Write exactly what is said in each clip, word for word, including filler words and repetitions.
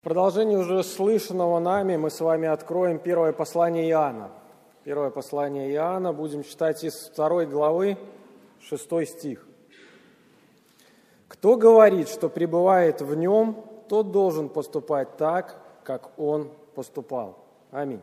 продолжение уже слышанного нами мы с вами откроем первое послание Иоанна. Первое послание Иоанна будем читать из второй главы, шестой стих. «Кто говорит, что пребывает в нем, тот должен поступать так, как он поступал». Аминь.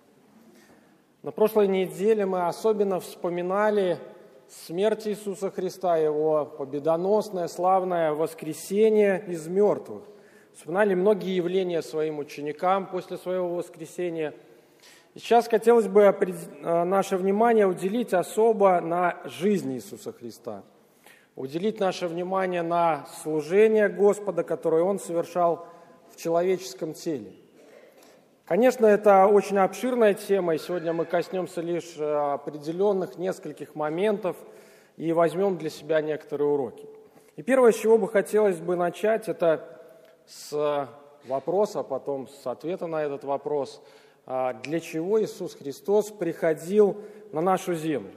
На прошлой неделе мы особенно вспоминали смерть Иисуса Христа, Его победоносное, славное воскресение из мертвых. Вспоминали многие явления своим ученикам после своего воскресения. И сейчас хотелось бы наше внимание уделить особо на жизнь Иисуса Христа. Уделить наше внимание на служение Господа, которое Он совершал в человеческом теле. Конечно, это очень обширная тема, и сегодня мы коснемся лишь определенных нескольких моментов и возьмем для себя некоторые уроки. И первое, с чего бы хотелось бы начать, это с вопроса, а потом с ответа на этот вопрос, для чего Иисус Христос приходил на нашу землю.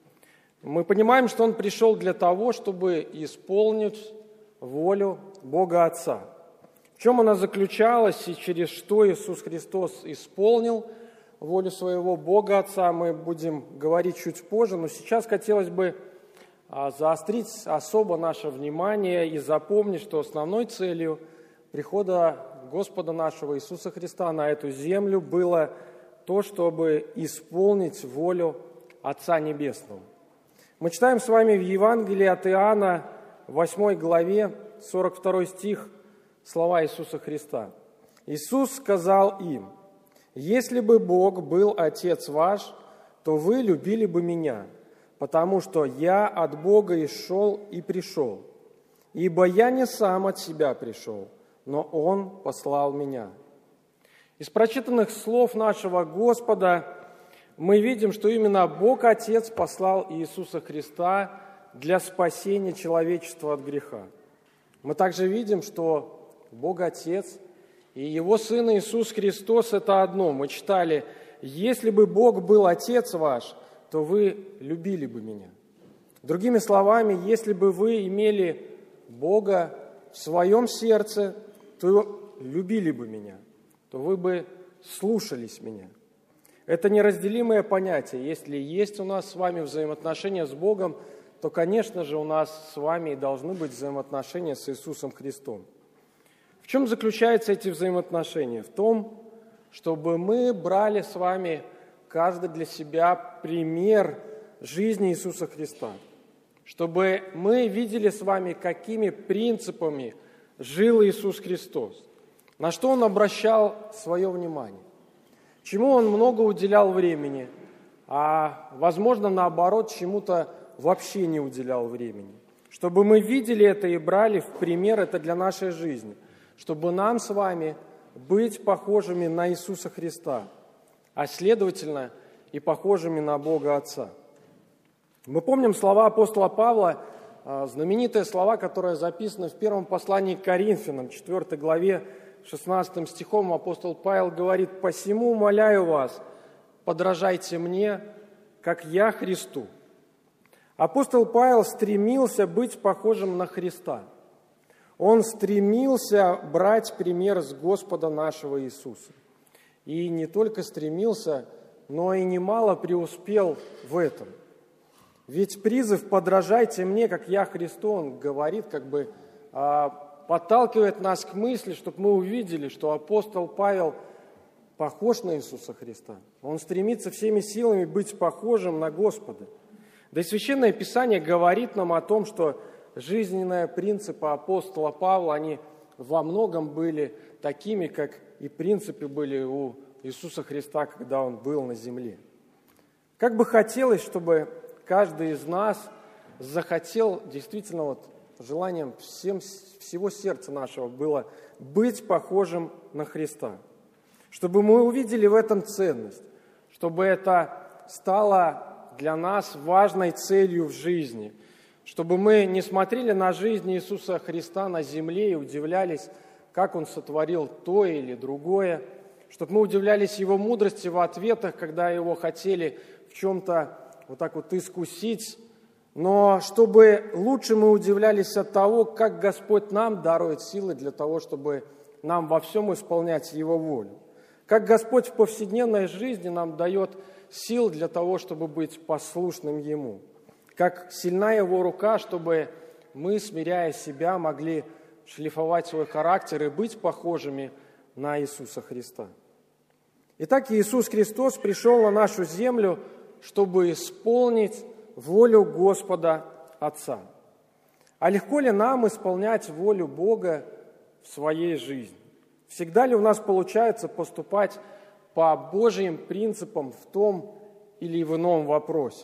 Мы понимаем, что Он пришел для того, чтобы исполнить волю Бога Отца. В чем она заключалась и через что Иисус Христос исполнил волю своего Бога Отца, мы будем говорить чуть позже, но сейчас хотелось бы заострить особо наше внимание и запомнить, что основной целью прихода Господа нашего Иисуса Христа на эту землю было то, чтобы исполнить волю Отца Небесного. Мы читаем с вами в Евангелии от Иоанна, восьмой главе, сорок второй стих, слова Иисуса Христа. «Иисус сказал им: „Если бы Бог был Отец ваш, то вы любили бы Меня, потому что Я от Бога исшел и пришел. Ибо Я не сам от себя пришел, но Он послал Меня». Из прочитанных слов нашего Господа мы видим, что именно Бог Отец послал Иисуса Христа для спасения человечества от греха. Мы также видим, что Бог Отец и Его Сын Иисус Христос – это одно. Мы читали: «Если бы Бог был Отец ваш, то вы любили бы Меня». Другими словами, если бы вы имели Бога в своем сердце, то любили бы Меня, то вы бы слушались Меня. Это неразделимое понятие. Если есть у нас с вами взаимоотношения с Богом, то, конечно же, у нас с вами и должны быть взаимоотношения с Иисусом Христом. В чем заключаются эти взаимоотношения? В том, чтобы мы брали с вами каждый для себя пример жизни Иисуса Христа. Чтобы мы видели с вами, какими принципами жил Иисус Христос, на что Он обращал свое внимание, чему Он много уделял времени, а, возможно, наоборот, чему-то вообще не уделял времени. Чтобы мы видели это и брали в пример это для нашей жизни, чтобы нам с вами быть похожими на Иисуса Христа, а следовательно и похожими на Бога Отца. Мы помним слова апостола Павла, знаменитые слова, которые записаны в первом послании к Коринфянам, четвёртой главе, шестнадцатым стихом апостол Павел говорит: «Посему умоляю вас, подражайте мне, как я Христу». Апостол Павел стремился быть похожим на Христа. Он стремился брать пример с Господа нашего Иисуса. И не только стремился, но и немало преуспел в этом. Ведь призыв «подражайте мне, как я Христу», он говорит, как бы подталкивает нас к мысли, чтобы мы увидели, что апостол Павел похож на Иисуса Христа. Он стремится всеми силами быть похожим на Господа. Да и Священное Писание говорит нам о том, что жизненные принципы апостола Павла, они во многом были такими, как и принципы были у Иисуса Христа, когда Он был на земле. Как бы хотелось, чтобы каждый из нас захотел действительно вот желанием всем, всего сердца нашего было быть похожим на Христа. Чтобы мы увидели в этом ценность, чтобы это стало для нас важной целью в жизни, чтобы мы не смотрели на жизнь Иисуса Христа на земле и удивлялись, как Он сотворил то или другое, чтобы мы удивлялись Его мудрости в ответах, когда Его хотели в чем-то вот так вот искусить, но чтобы лучше мы удивлялись от того, как Господь нам дарует силы для того, чтобы нам во всем исполнять Его волю. Как Господь в повседневной жизни нам дает сил для того, чтобы быть послушным Ему. Как сильна Его рука, чтобы мы, смиряя себя, могли шлифовать свой характер и быть похожими на Иисуса Христа. Итак, Иисус Христос пришел на нашу землю, чтобы исполнить волю Господа Отца. А легко ли нам исполнять волю Бога в своей жизни? Всегда ли у нас получается поступать по Божьим принципам в том или в ином вопросе?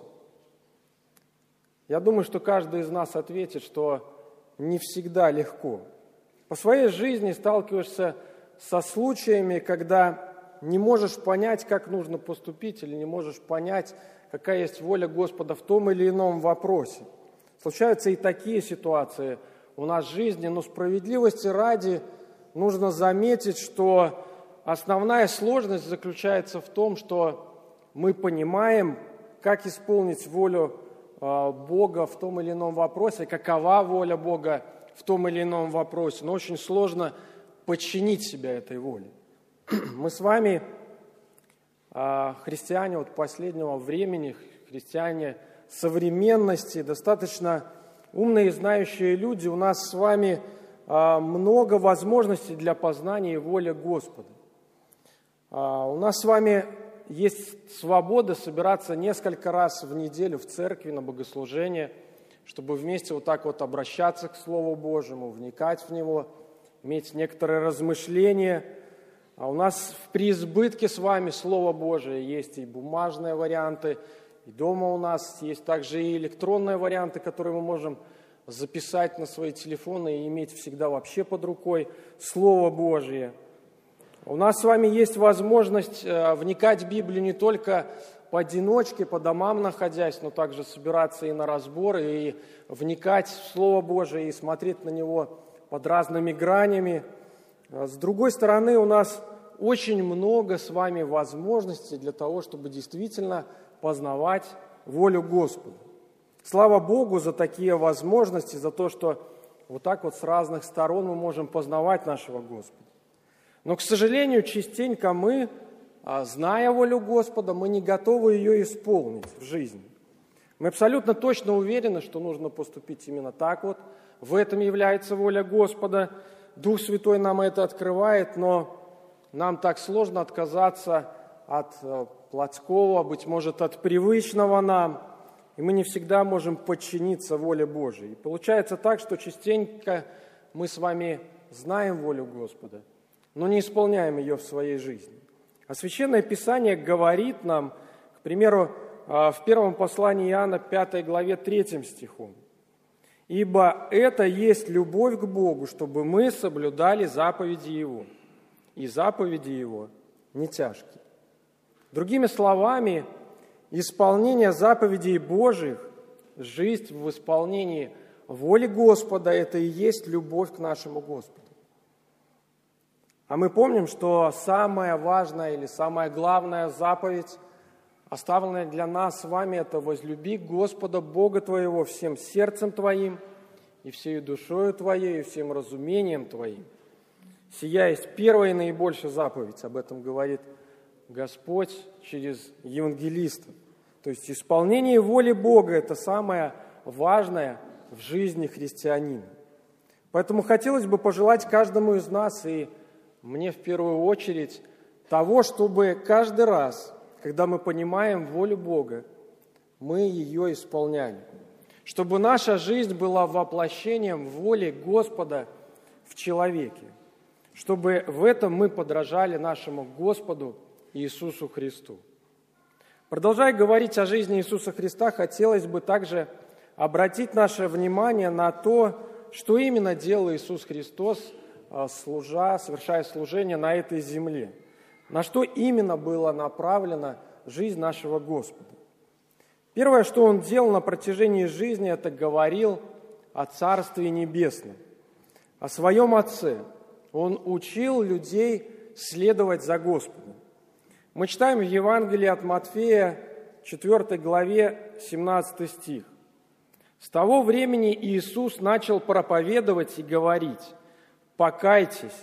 Я думаю, что каждый из нас ответит, что не всегда легко. По своей жизни сталкиваешься со случаями, когда не можешь понять, как нужно поступить, или не можешь понять, какая есть воля Господа в том или ином вопросе. Случаются и такие ситуации у нас в жизни, но справедливости ради нужно заметить, что основная сложность заключается в том, что мы понимаем, как исполнить волю Бога в том или ином вопросе, какова воля Бога в том или ином вопросе, но очень сложно подчинить себя этой воле. Мы с вами, христиане вот последнего времени, христиане современности, достаточно умные и знающие люди, у нас с вами много возможностей для познания воли Господа. У нас с вами есть свобода собираться несколько раз в неделю в церкви на богослужение, чтобы вместе вот так вот обращаться к Слову Божьему, вникать в него, иметь некоторые размышления. А у нас в преизбытке с вами Слово Божие, есть и бумажные варианты, и дома у нас есть также и электронные варианты, которые мы можем записать на свои телефоны и иметь всегда вообще под рукой Слово Божие. У нас с вами есть возможность вникать в Библию не только поодиночке, по домам находясь, но также собираться и на разборы, и вникать в Слово Божие, и смотреть на него под разными гранями. С другой стороны, у нас очень много с вами возможностей для того, чтобы действительно познавать волю Господа. Слава Богу за такие возможности, за то, что вот так вот с разных сторон мы можем познавать нашего Господа. Но, к сожалению, частенько мы, зная волю Господа, мы не готовы ее исполнить в жизни. Мы абсолютно точно уверены, что нужно поступить именно так вот. В этом является воля Господа. Дух Святой нам это открывает, но нам так сложно отказаться от плотского, быть может, от привычного нам, и мы не всегда можем подчиниться воле Божией. И получается так, что частенько мы с вами знаем волю Господа, но не исполняем ее в своей жизни. А Священное Писание говорит нам, к примеру, в первом послании Иоанна, пятой главе, третьим стихом: «Ибо это есть любовь к Богу, чтобы мы соблюдали заповеди Его, и заповеди Его не тяжкие». Другими словами, исполнение заповедей Божьих, жизнь в исполнении воли Господа – это и есть любовь к нашему Господу. А мы помним, что самая важная или самая главная заповедь, оставленная для нас с вами, это возлюби Господа Бога твоего всем сердцем твоим, и всею душою твоей, и всем разумением твоим. Сия есть первая и наибольшая заповедь, об этом говорит Господь через евангелистов. То есть исполнение воли Бога – это самое важное в жизни христианина. Поэтому хотелось бы пожелать каждому из нас, и мне в первую очередь, того, чтобы каждый раз, когда мы понимаем волю Бога, мы ее исполняли. Чтобы наша жизнь была воплощением воли Господа в человеке. Чтобы в этом мы подражали нашему Господу Иисусу Христу. Продолжая говорить о жизни Иисуса Христа, хотелось бы также обратить наше внимание на то, что именно делал Иисус Христос, служа, совершая служение на этой земле. На что именно была направлена жизнь нашего Господа. Первое, что Он делал на протяжении жизни, это говорил о Царстве Небесном, о Своем Отце. Он учил людей следовать за Господом. Мы читаем в Евангелии от Матфея, четвёртой главе, семнадцатый стих. «С того времени Иисус начал проповедовать и говорить: покайтесь,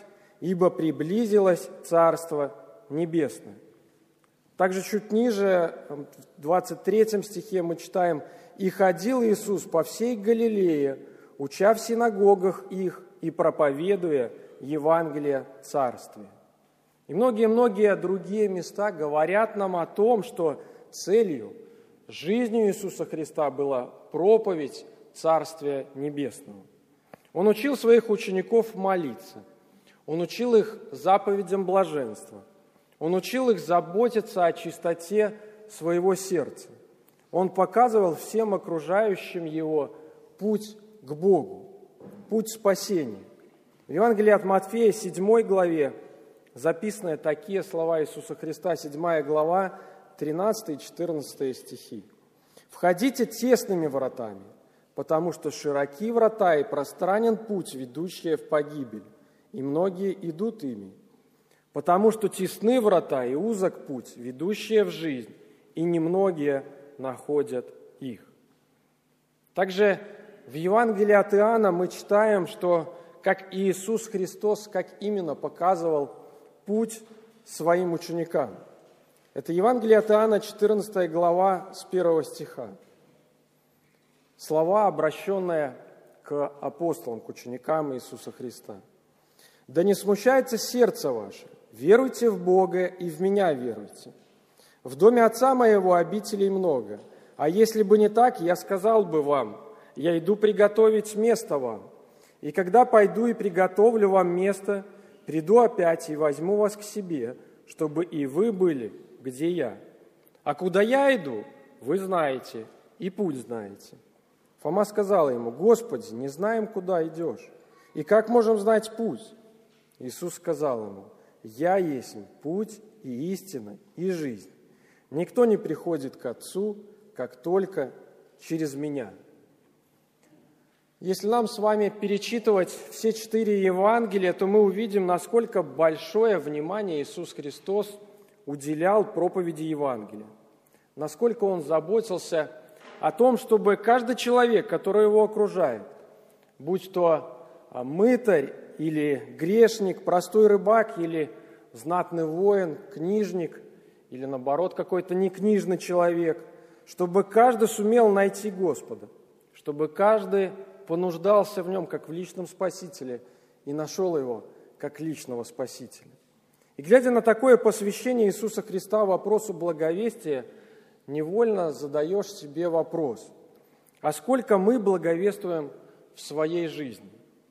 ибо приблизилось Царство Небесное». Также чуть ниже, в двадцать третьем стихе мы читаем: «И ходил Иисус по всей Галилее, уча в синагогах их и проповедуя Евангелие Царствия». И многие-многие другие места говорят нам о том, что целью, жизнью Иисуса Христа была проповедь Царствия Небесного. Он учил своих учеников молиться, Он учил их заповедям блаженства, Он учил их заботиться о чистоте своего сердца. Он показывал всем окружающим Его путь к Богу, путь спасения. В Евангелии от Матфея, седьмой главе, записаны такие слова Иисуса Христа, седьмая глава, тринадцатый и четырнадцатый стихи. «Входите тесными вратами, потому что широки врата и пространен путь, ведущий в погибель, и многие идут ими. Потому что тесны врата и узок путь, ведущие в жизнь, и немногие находят их». Также в Евангелии от Иоанна мы читаем, что как Иисус Христос, как именно показывал путь своим ученикам. Это Евангелие от Иоанна, четырнадцатая глава, с первого стиха. Слова, обращенные к апостолам, к ученикам Иисуса Христа. «Да не смущается сердце ваше, веруйте в Бога и в Меня веруйте. В доме Отца Моего обителей много, а если бы не так, я сказал бы вам, я иду приготовить место вам. И когда пойду и приготовлю вам место, приду опять и возьму вас к себе, чтобы и вы были, где я. А куда я иду, вы знаете, и путь знаете». Фома сказал ему: «Господи, не знаем, куда идешь, и как можем знать путь?» Иисус сказал ему: «Я есть путь и истина и жизнь. Никто не приходит к Отцу, как только через Меня». Если нам с вами перечитывать все четыре Евангелия, то мы увидим, насколько большое внимание Иисус Христос уделял проповеди Евангелия, насколько Он заботился о том, чтобы каждый человек, который его окружает, будь то мытарь или грешник, простой рыбак или знатный воин, книжник или, наоборот, какой-то некнижный человек, чтобы каждый сумел найти Господа, чтобы каждый понуждался в Нем, как в личном Спасителе, и нашел Его, как личного Спасителя. И глядя на такое посвящение Иисуса Христа вопросу благовестия, невольно задаешь себе вопрос: а сколько мы благовествуем в своей жизни?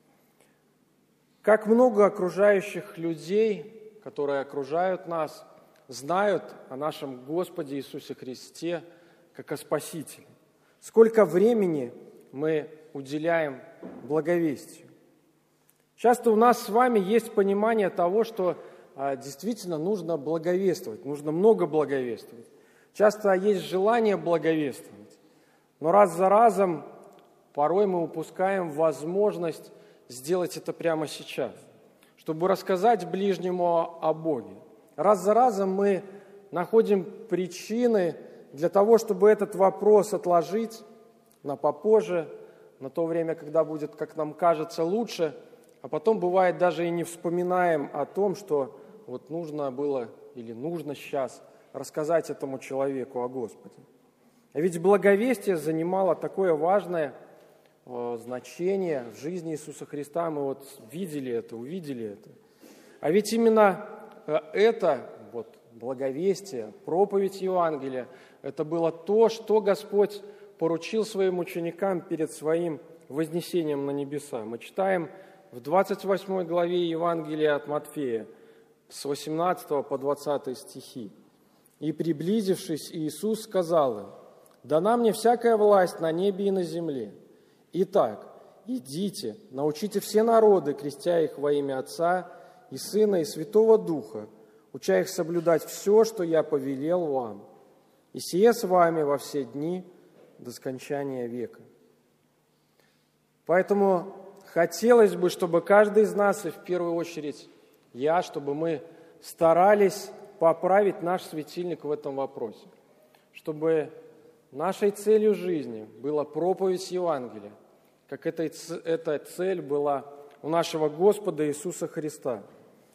Как много окружающих людей, которые окружают нас, знают о нашем Господе Иисусе Христе как о Спасителе? Сколько времени мы уделяем благовестию? Часто у нас с вами есть понимание того, что а, действительно нужно благовествовать, нужно много благовествовать. Часто есть желание благовествовать, но раз за разом порой мы упускаем возможность сделать это прямо сейчас, чтобы рассказать ближнему о Боге. Раз за разом мы находим причины для того, чтобы этот вопрос отложить на попозже, на то время, когда будет, как нам кажется, лучше, а потом, бывает, даже и не вспоминаем о том, что вот нужно было или нужно сейчас рассказать этому человеку о Господе. А ведь благовестие занимало такое важное э, значение в жизни Иисуса Христа. Мы вот видели это, увидели это. А ведь именно э, это, вот, благовестие, проповедь Евангелия, это было то, что Господь поручил своим ученикам перед своим вознесением на небеса. Мы читаем в двадцать восьмой главе Евангелия от Матфея с восемнадцатого по двадцатый стихи. «И, приблизившись, Иисус сказал им: дана мне всякая власть на небе и на земле. Итак, идите, научите все народы, крестя их во имя Отца и Сына и Святого Духа, уча их соблюдать все, что я повелел вам. И сие с вами во все дни до скончания века». Поэтому хотелось бы, чтобы каждый из нас, и в первую очередь я, чтобы мы старались поправить наш светильник в этом вопросе, чтобы нашей целью жизни была проповедь Евангелия, как эта, эта цель была у нашего Господа Иисуса Христа.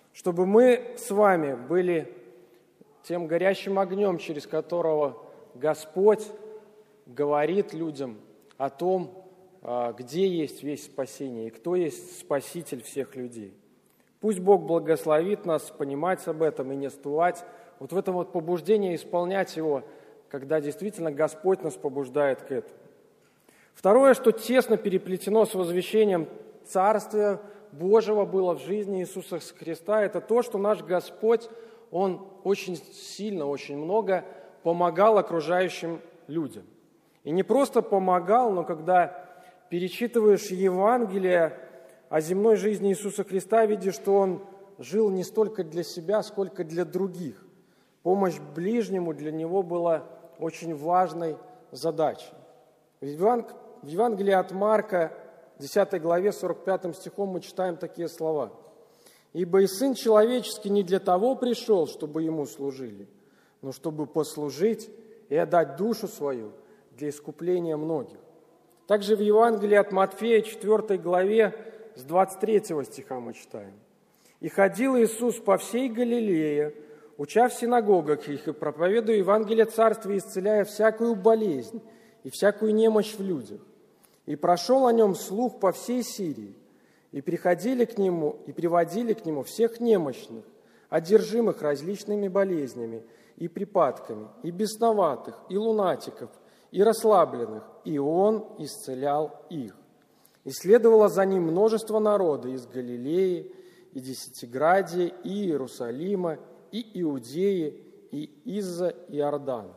чтобы мы с вами были тем горящим огнем, через которого Господь говорит людям о том, где есть весть спасения и кто есть Спаситель всех людей. Пусть Бог благословит нас понимать об этом и не остывать вот в этом вот побуждении исполнять его, когда действительно Господь нас побуждает к этому. Второе, что тесно переплетено с возвещением Царствия Божьего было в жизни Иисуса Христа, это то, что наш Господь, Он очень сильно, очень много помогал окружающим людям. И не просто помогал, но когда перечитываешь Евангелие о земной жизни Иисуса Христа, видишь, что Он жил не столько для себя, сколько для других. Помощь ближнему для Него была очень важной задачей. В Евангелии от Марка, десятой главе, сорок пятым стихом мы читаем такие слова. «Ибо и Сын Человеческий не для того пришел, чтобы Ему служили, но чтобы послужить и отдать душу свою для искупления многих». Также в Евангелии от Матфея, четвёртой главе, с двадцать третьего стиха мы читаем. «И ходил Иисус по всей Галилее, уча в синагогах их и проповедуя Евангелие Царствия, исцеляя всякую болезнь и всякую немощь в людях. И прошел о нем слух по всей Сирии, и приходили к нему, и приводили к нему всех немощных, одержимых различными болезнями и припадками, и бесноватых, и лунатиков, и расслабленных, и он исцелял их. И следовало за ним множество народа из Галилеи, и Десятиградия, и Иерусалима, и Иудеи, и из-за Иордана».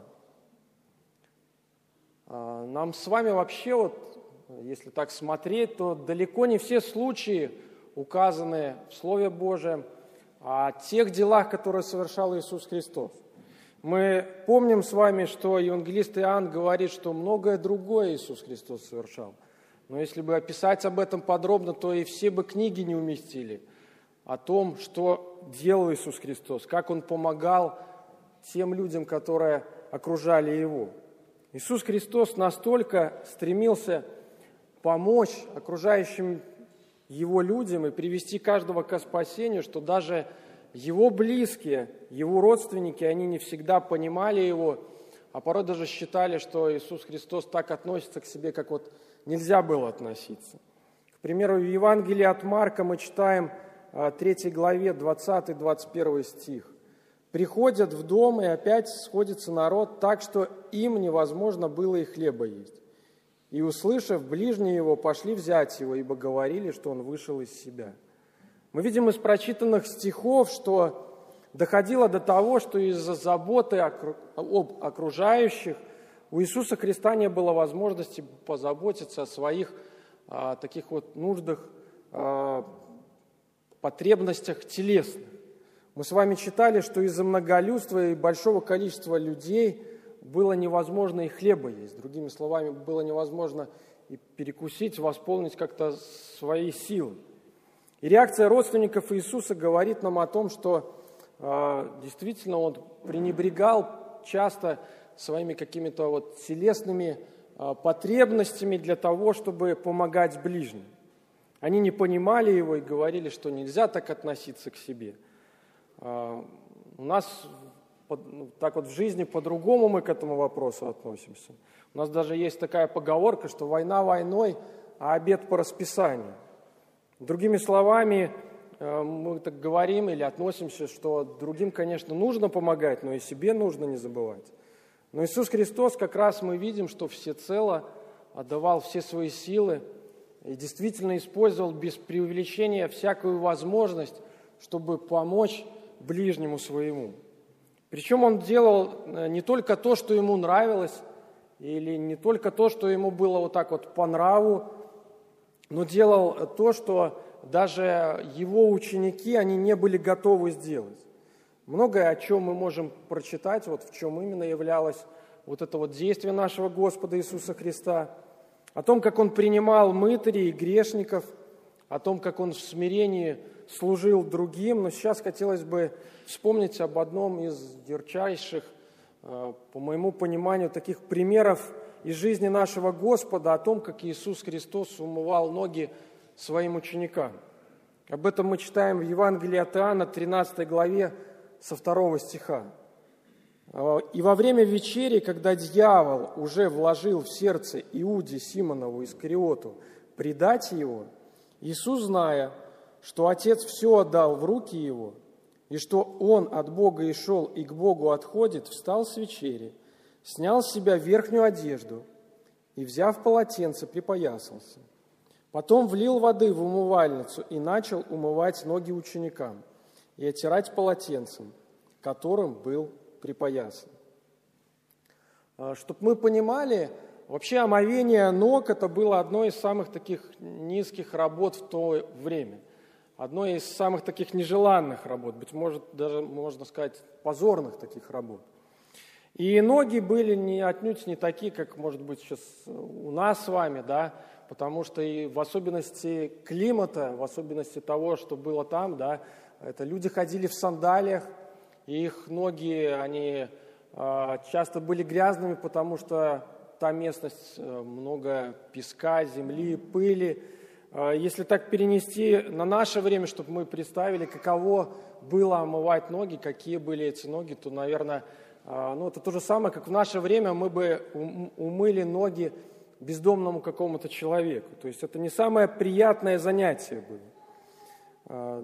Нам с вами вообще, вот, если так смотреть, то далеко не все случаи, указанные в Слове Божьем, о тех делах, которые совершал Иисус Христос. Мы помним с вами, что евангелист Иоанн говорит, что многое другое Иисус Христос совершал. Но если бы описать об этом подробно, то и все бы книги не уместили о том, что делал Иисус Христос, как Он помогал тем людям, которые окружали Его. Иисус Христос настолько стремился помочь окружающим Его людям и привести каждого к спасению, что даже Его близкие, Его родственники, они не всегда понимали Его, а порой даже считали, что Иисус Христос так относится к себе, как вот нельзя было относиться. К примеру, в Евангелии от Марка мы читаем в третьей главе двадцатый двадцать первый стих. «Приходят в дом, и опять сходится народ так, что им невозможно было и хлеба есть. И, услышав, ближние его пошли взять его, ибо говорили, что он вышел из себя». Мы видим из прочитанных стихов, что доходило до того, что из-за заботы об окружающих у Иисуса Христа не было возможности позаботиться о своих а, таких вот нуждах, а, потребностях телесных. Мы с вами читали, что из-за многолюдства и большого количества людей было невозможно и хлеба есть. Другими словами, было невозможно и перекусить, восполнить как-то свои силы. И реакция родственников Иисуса говорит нам о том, что э, действительно Он пренебрегал часто своими какими-то вот телесными э, потребностями для того, чтобы помогать ближним. Они не понимали Его и говорили, что нельзя так относиться к себе. Э, у нас под, так вот в жизни по-другому мы к этому вопросу относимся. У нас даже есть такая поговорка, что война войной, а обед по расписанию. Другими словами, мы так говорим или относимся, что другим, конечно, нужно помогать, но и себе нужно не забывать. Но Иисус Христос, как раз мы видим, что всецело отдавал все свои силы и действительно использовал без преувеличения всякую возможность, чтобы помочь ближнему своему. Причем Он делал не только то, что Ему нравилось, или не только то, что Ему было вот так вот по нраву, но делал то, что даже Его ученики, они не были готовы сделать. Многое, о чем мы можем прочитать, вот в чем именно являлось вот это вот действие нашего Господа Иисуса Христа, о том, как Он принимал мытарей и грешников, о том, как Он в смирении служил другим. Но сейчас хотелось бы вспомнить об одном из ярчайших, по моему пониманию, таких примеров из жизни нашего Господа, о том, как Иисус Христос умывал ноги своим ученикам. Об этом мы читаем в Евангелии от Иоанна, тринадцатой главе, со второго стиха. «И во время вечери, когда дьявол уже вложил в сердце Иуде Симонову Искариоту предать его, Иисус, зная, что Отец все отдал в руки его, и что он от Бога и шел, и к Богу отходит, встал с вечери, снял с себя верхнюю одежду и, взяв полотенце, припоясался. Потом влил воды в умывальницу и начал умывать ноги ученикам и отирать полотенцем, которым был припоясан». Чтобы мы понимали, вообще омовение ног – это было одной из самых таких низких работ в то время, одной из самых таких нежеланных работ, быть может, даже, можно сказать, позорных таких работ. И ноги были не, отнюдь не такие, как, может быть, сейчас у нас с вами, да, потому что и в особенности климата, в особенности того, что было там, да, это люди ходили в сандалиях, и их ноги, они э, часто были грязными, потому что та местность, э, много песка, земли, пыли. Э, если так перенести на наше время, чтобы мы представили, каково было омывать ноги, какие были эти ноги, то, наверное, э, ну, это то же самое, как в наше время мы бы умыли ноги бездомному какому-то человеку. То есть это не самое приятное занятие было.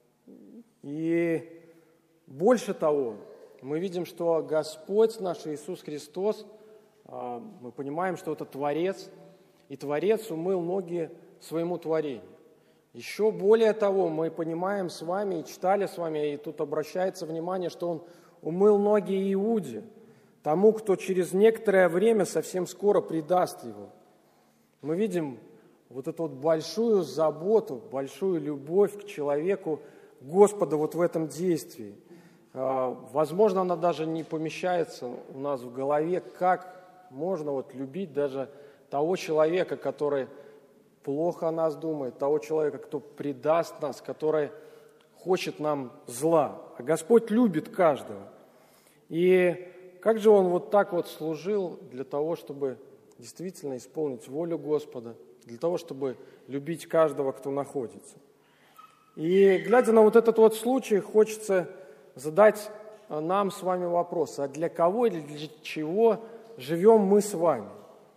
И больше того, мы видим, что Господь наш Иисус Христос, мы понимаем, что это Творец, и Творец умыл ноги своему творению. Еще более того, мы понимаем с вами и читали с вами, и тут обращается внимание, что Он умыл ноги Иуде, тому, кто через некоторое время совсем скоро предаст его. Мы видим вот эту вот большую заботу, большую любовь к человеку Господа вот в этом действии. Возможно, она даже не помещается у нас в голове, как можно вот любить даже того человека, который плохо о нас думает, того человека, кто предаст нас, который хочет нам зла. А Господь любит каждого. И как же Он вот так вот служил для того, чтобы действительно исполнить волю Господа, для того, чтобы любить каждого, кто находится. И глядя на вот этот вот случай, хочется задать нам с вами вопрос, а для кого или для чего живем мы с вами?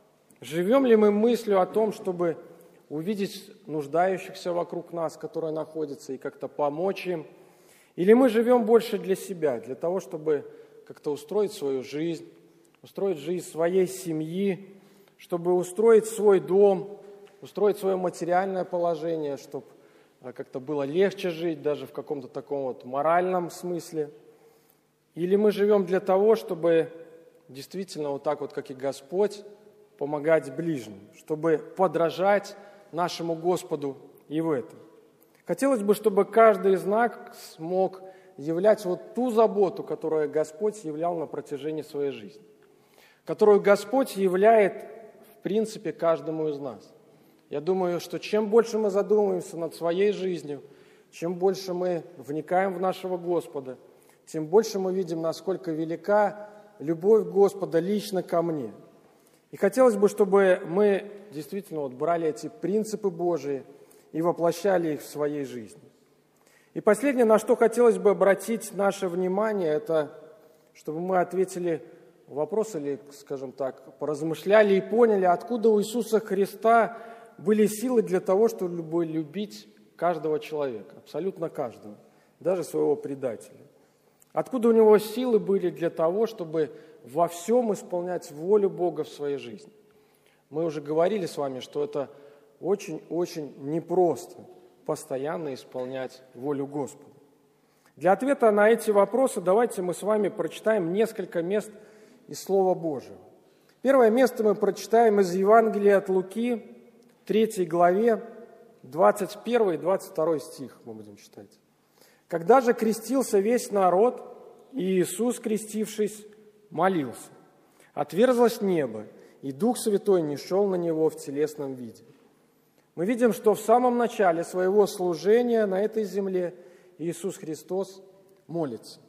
Живем ли мы мыслью о том, чтобы увидеть нуждающихся вокруг нас, которые находятся, и как-то помочь им? Или мы живем больше для себя, для того, чтобы как-то устроить свою жизнь, устроить жизнь своей семьи, чтобы устроить свой дом, устроить свое материальное положение, чтобы как-то было легче жить, даже в каком-то таком вот моральном смысле? Или мы живем для того, чтобы действительно вот так вот, как и Господь, помогать ближним, чтобы подражать нашему Господу и в этом? Хотелось бы, чтобы каждый из нас смог являть вот ту заботу, которую Господь являл на протяжении своей жизни, которую Господь являет, в принципе, каждому из нас. Я думаю, что чем больше мы задумываемся над своей жизнью, чем больше мы вникаем в нашего Господа, тем больше мы видим, насколько велика любовь Господа лично ко мне. И хотелось бы, чтобы мы действительно вот брали эти принципы Божии и воплощали их в своей жизни. И последнее, на что хотелось бы обратить наше внимание, это чтобы мы ответили вопрос, или, скажем так, поразмышляли и поняли, откуда у Иисуса Христа были силы для того, чтобы любить каждого человека, абсолютно каждого, даже своего предателя. Откуда у него силы были для того, чтобы во всем исполнять волю Бога в своей жизни? Мы уже говорили с вами, что это очень-очень непросто постоянно исполнять волю Господа. Для ответа на эти вопросы давайте мы с вами прочитаем несколько мест из Слова Божьего. Первое место мы прочитаем из Евангелия от Луки, третьей главе, двадцать первый и двадцать второй стих мы будем читать. «Когда же крестился весь народ, и Иисус, крестившись, молился, отверзлось небо, и Дух Святой нишел на Него в телесном виде». Мы видим, что в самом начале своего служения на этой земле Иисус Христос молится.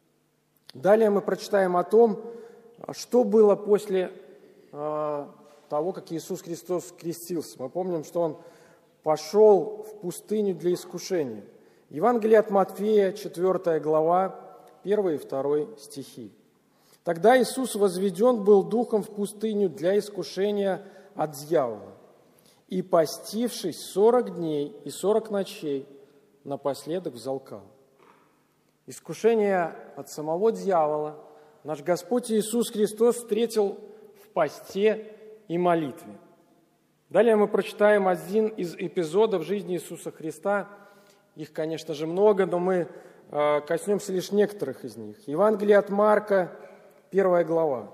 Далее мы прочитаем о том, что было после э, того, как Иисус Христос крестился. Мы помним, что Он пошел в пустыню для искушения. Евангелие от Матфея, четвёртая глава, первый и второй стихи. Тогда Иисус возведен был духом в пустыню для искушения от дьявола. И, постившись сорок дней и сорок ночей, напоследок взалкал. Искушение от самого дьявола наш Господь Иисус Христос встретил в посте и молитве. Далее мы прочитаем один из эпизодов жизни Иисуса Христа. Их, конечно же, много, но мы коснемся лишь некоторых из них. Евангелие от Марка, первая глава,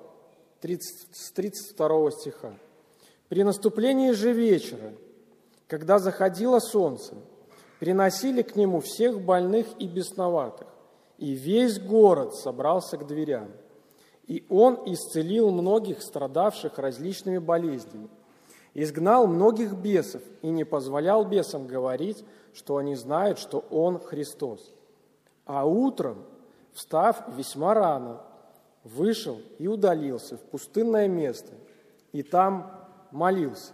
с тридцать второго стиха. «При наступлении же вечера, когда заходило солнце, приносили к нему всех больных и бесноватых, и весь город собрался к дверям. И он исцелил многих страдавших различными болезнями, изгнал многих бесов и не позволял бесам говорить, что они знают, что он Христос. А утром, встав весьма рано, вышел и удалился в пустынное место, и там молился».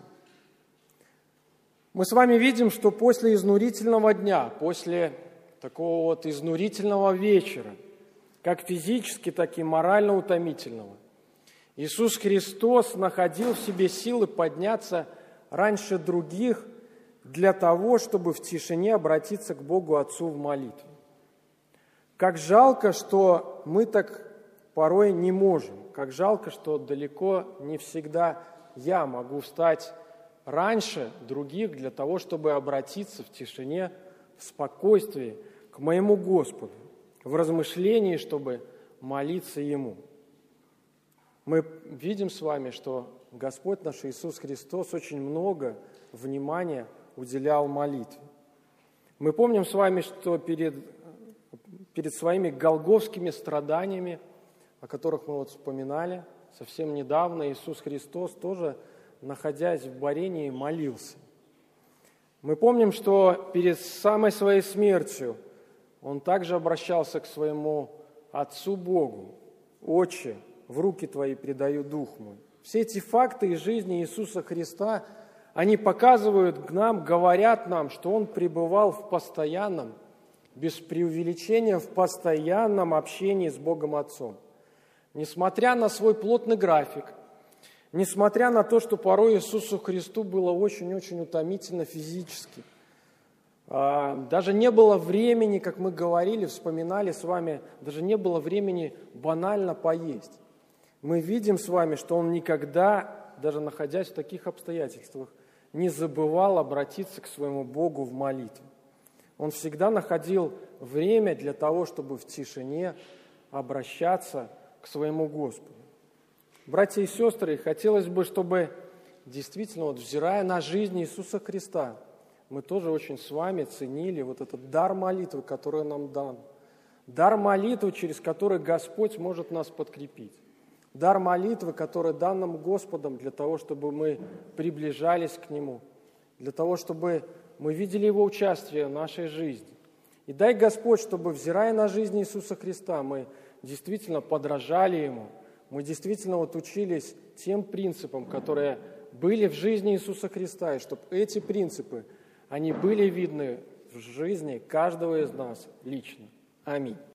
Мы с вами видим, что после изнурительного дня, после такого вот изнурительного вечера, как физически, так и морально утомительного, Иисус Христос находил в себе силы подняться раньше других для того, чтобы в тишине обратиться к Богу Отцу в молитве. Как жалко, что мы так порой не можем, как жалко, что далеко не всегда я могу встать раньше других для того, чтобы обратиться в тишине, в спокойствии к моему Господу, в размышлении, чтобы молиться Ему. Мы видим с вами, что Господь наш Иисус Христос очень много внимания уделял молитве. Мы помним с вами, что перед, перед своими голгофскими страданиями, о которых мы вот вспоминали совсем недавно, Иисус Христос тоже, находясь в борении, молился. Мы помним, что перед самой своей смертью Он также обращался к своему Отцу Богу: «Отче, в руки Твои предаю дух мой». Все эти факты из жизни Иисуса Христа, они показывают нам, говорят нам, что Он пребывал в постоянном, без преувеличения, в постоянном общении с Богом Отцом. Несмотря на свой плотный график, несмотря на то, что порой Иисусу Христу было очень-очень утомительно физически, даже не было времени, как мы говорили, вспоминали с вами, даже не было времени банально поесть. Мы видим с вами, что Он никогда, даже находясь в таких обстоятельствах, не забывал обратиться к своему Богу в молитве. Он всегда находил время для того, чтобы в тишине обращаться к своему Господу. Братья и сестры, хотелось бы, чтобы действительно, вот, взирая на жизнь Иисуса Христа, мы тоже очень с вами ценили вот этот дар молитвы, который нам дан. Дар молитвы, через который Господь может нас подкрепить. Дар молитвы, который дан нам Господом для того, чтобы мы приближались к Нему, для того, чтобы мы видели Его участие в нашей жизни. И дай Господь, чтобы, взирая на жизнь Иисуса Христа, мы действительно подражали Ему, мы действительно вот учились тем принципам, которые были в жизни Иисуса Христа, и чтобы эти принципы, они были видны в жизни каждого из нас лично. Аминь.